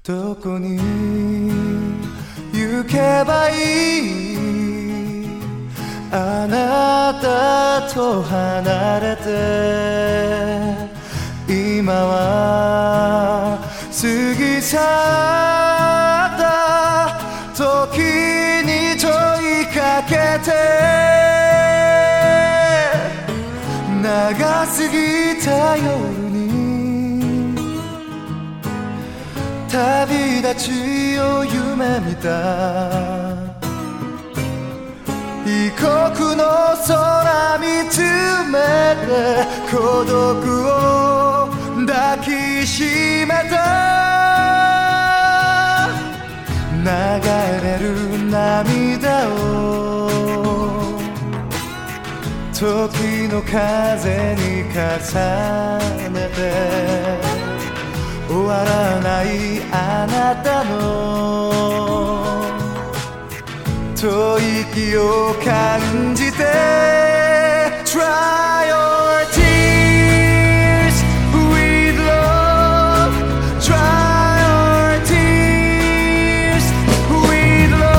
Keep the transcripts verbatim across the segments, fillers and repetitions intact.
どこに行けばいい、あなたと離れて今は過ぎ去った時に問いかけて、長すぎた夜に旅立ちを夢見た、異国の空見つめて孤独を抱きしめた、流れる涙を時の風に重ねて、終わらないあなたの吐息を感じて Dry your tears with love, Dry your tears with love.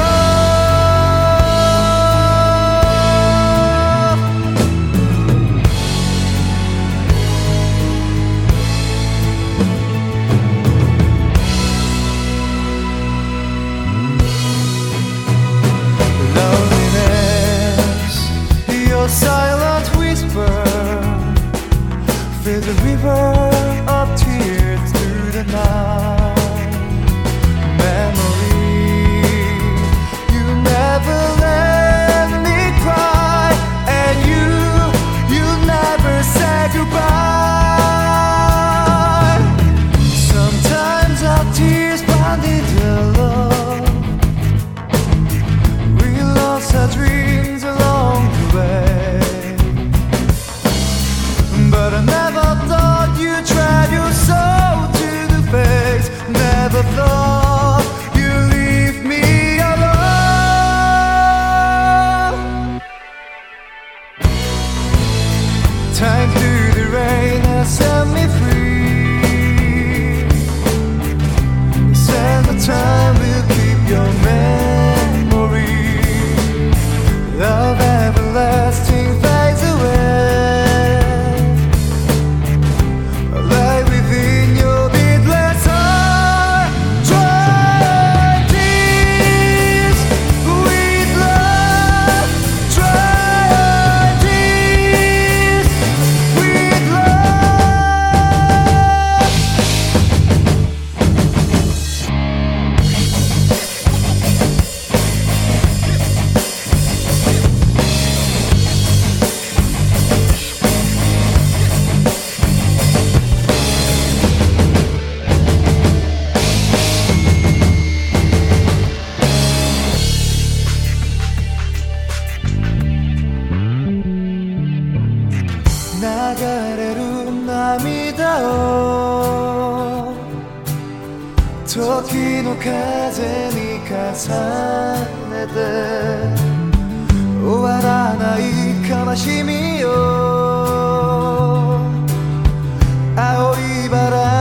Silent whisper, fill the river of tears through the night. Memory, you never let me cry, and you, you never said goodbye. Sometimes our tears blinded your love. We lost our dreams along the way. But I never thought you'd drive your soul to the face. Never thought you'd leave me alone. Time through the rain has set me free. Send the time will keep your memory. Love everlasting fades away.流れる涙を時の風に重ねて、終わらない悲しみを青いバラ